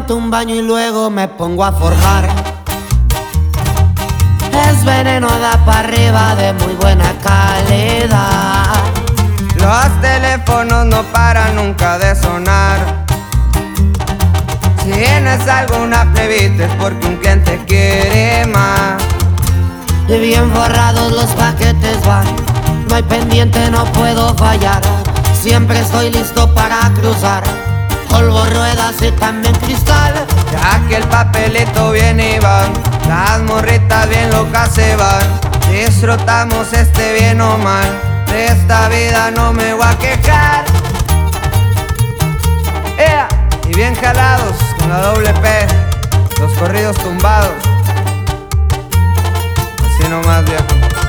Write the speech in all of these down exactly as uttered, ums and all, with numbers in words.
levanto un baño y luego me pongo a forjar. Es veneno, da para arriba de muy buena calidad. Los teléfonos no paran nunca de sonar. Si tienes alguna plebita es porque un cliente quiere más. Y bien forrados los paquetes van, no hay pendiente, no puedo fallar. Siempre estoy listo para cruzar, polvo, ruedas y también cristal. Ya que el papelito viene y van, las morritas bien locas se van. Disfrutamos este bien o mal, de esta vida no me voy a quejar. ¡Ea! Y bien jalados con la doble P, los corridos tumbados. Así nomás, viejo.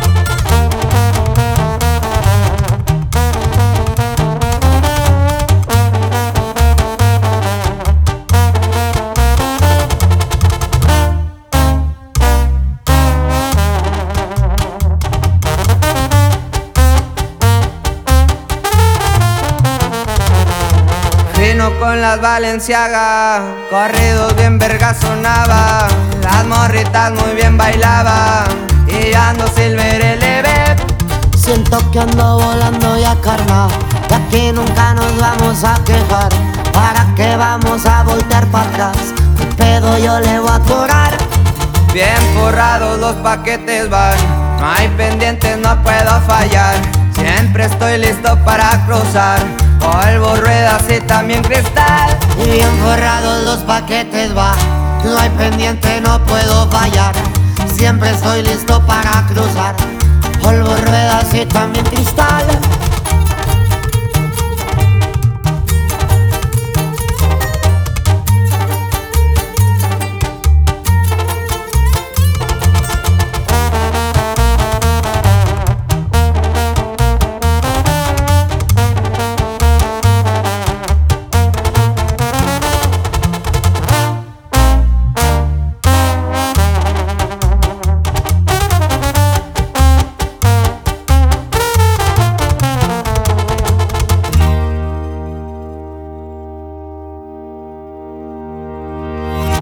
Vino con las Balenciaga, corridos bien verga sonaba. Las morritas muy bien bailaban y yo ando silver L B. Siento que ando volando ya, carnal, y aquí nunca nos vamos a quejar. ¿Para qué vamos a voltear para atrás? ¿Qué pedo yo le voy a cobrar? Bien forrados los paquetes van, no hay pendientes, no puedo fallar. Siempre estoy listo para cruzar, polvo, ruedas y también cristal. Y bien forrados los paquetes va, no hay pendiente, no puedo fallar. Siempre estoy listo para cruzar, polvo, ruedas y también cristal.